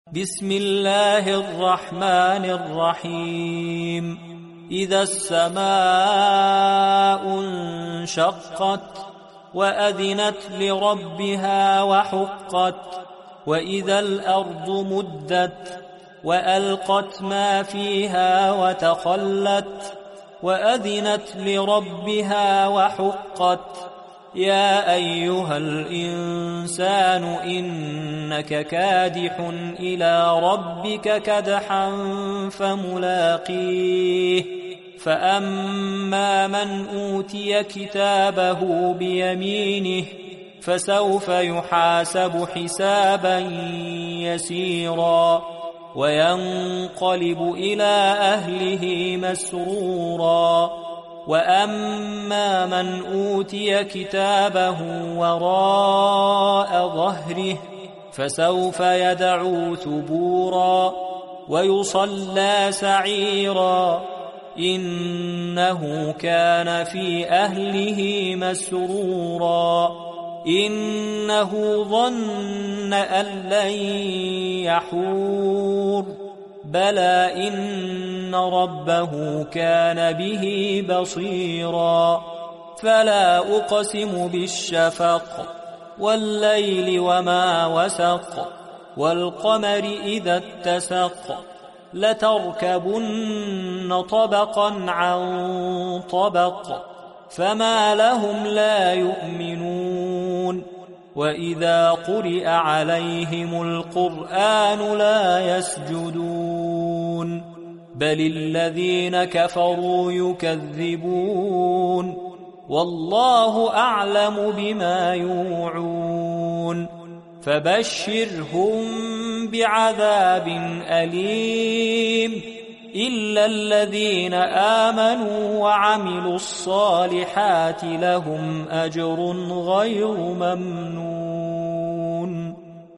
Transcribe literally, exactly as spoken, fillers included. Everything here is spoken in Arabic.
بسم الله الرحمن الرحيم إذا السماء انشقت وأذنت لربها وحقت وإذا الأرض مدت وألقت ما فيها وتخلت وأذنت لربها وحقت يا أيها الإنسان إنك كادح إلى ربك كدحا فملاقيه فأما من أوتي كتابه بيمينه فسوف يحاسب حسابا يسيرا وينقلب إلى أهله مسرورا وأما من أوتي كتابه وراء ظهره فسوف يدعو ثبورا ويصلى سعيرا إنه كان في أهله مسرورا إنه ظن أن لن يحور بلى إن ربه كان به بصيرا فلا أقسم بالشفق والليل وما وسق والقمر إذا اتسق لتركبن طبقا عن طبق فما لهم لا يؤمنون وإذا قرئ عليهم القرآن لا يسجدون بل الذين كفروا يكذبون والله أعلم بما يوعون فبشرهم بعذاب أليم إلا الذين آمنوا وعملوا الصالحات لهم أجر غير ممنون.